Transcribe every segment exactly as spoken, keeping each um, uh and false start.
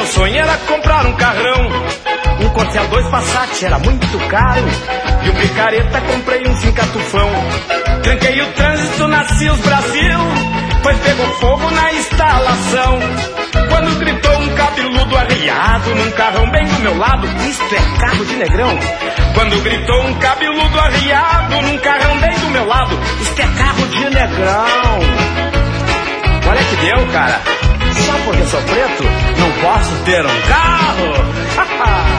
sonho era comprar um carrão. Um Corcel dois Passat era muito caro, e um picareta comprei um Cinca Tufão. Tranquei o trânsito na Cius Brasil, pois pegou fogo na instalação. Quando gritou um cabeludo arriado num carrão bem do meu lado, isto é carro de negrão. Quando gritou um cabeludo arriado num carrão bem do meu lado, isto é carro de negrão. Olha que deu, cara. Só porque sou preto, não posso ter um carro.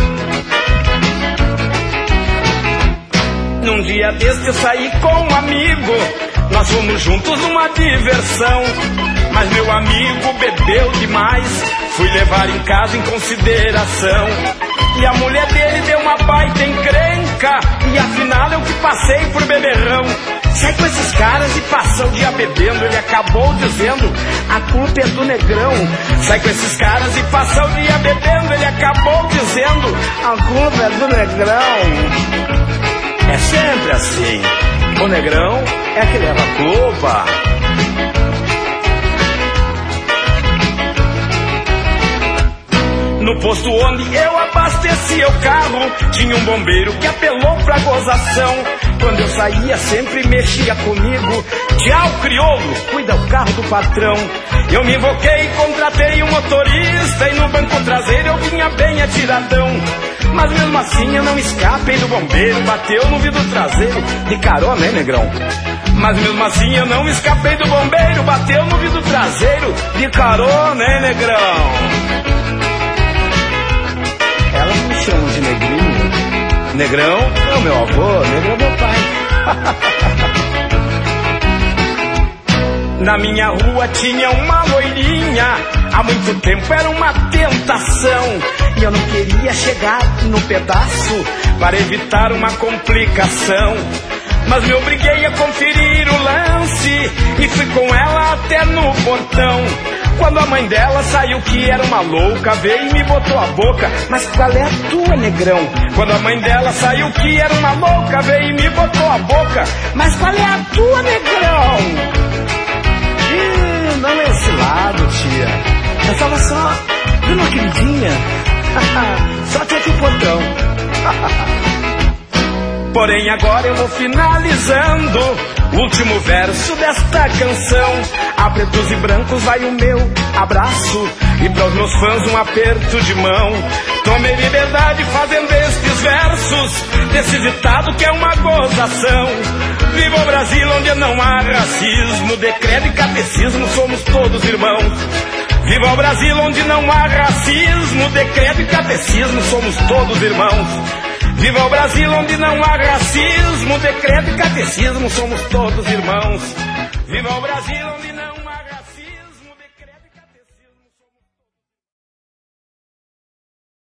Num dia deste eu saí com um amigo, nós fomos juntos numa diversão. Mas meu amigo bebeu demais, fui levar em casa em consideração. E a mulher dele deu uma baita encrenca, e afinal eu que passei por beberrão. Sai com esses caras e passa o dia bebendo, ele acabou dizendo, a culpa é do negrão. Sai com esses caras e passa o dia bebendo, ele acabou dizendo, a culpa é do negrão. É sempre assim, o negrão é que leva a culpa. No posto onde eu abastecia o carro, tinha um bombeiro que apelou pra gozação. Quando eu saía sempre mexia comigo, tchau crioulo, cuida o carro do patrão. Eu me invoquei, contratei um motorista, e no banco traseiro eu vinha bem atiradão. Mas mesmo assim eu não escapei do bombeiro, bateu no vidro traseiro de carona, hein, negrão? Mas mesmo assim eu não escapei do bombeiro, bateu no vidro traseiro de carona, hein, negrão? Elas me chamam de negrinho. Negrão é o meu avô, negrão é meu pai. Na minha rua tinha uma loirinha, há muito tempo era uma tentação. E eu não queria chegar no pedaço para evitar uma complicação. Mas me obriguei a conferir o lance e fui com ela até no portão. Quando a mãe dela saiu que era uma louca, veio e me botou a boca, mas qual é a tua, negrão? Quando a mãe dela saiu que era uma louca, veio e me botou a boca, mas qual é a tua, negrão? Ih, não é esse lado, tia. Eu tava só dando uma queridinha. Só até aqui o portão. Porém agora eu vou finalizando o último verso desta canção. A pretos e brancos vai o meu abraço, e para os meus fãs um aperto de mão. Tomei liberdade fazendo estes versos, desse ditado que é uma gozação. Viva o Brasil onde não há racismo, decreto e catecismo, somos todos irmãos. Viva o Brasil onde não há racismo, decreto e catecismo, somos todos irmãos. Viva o Brasil onde não há racismo, decreto e catecismo, somos todos irmãos. Viva o Brasil onde não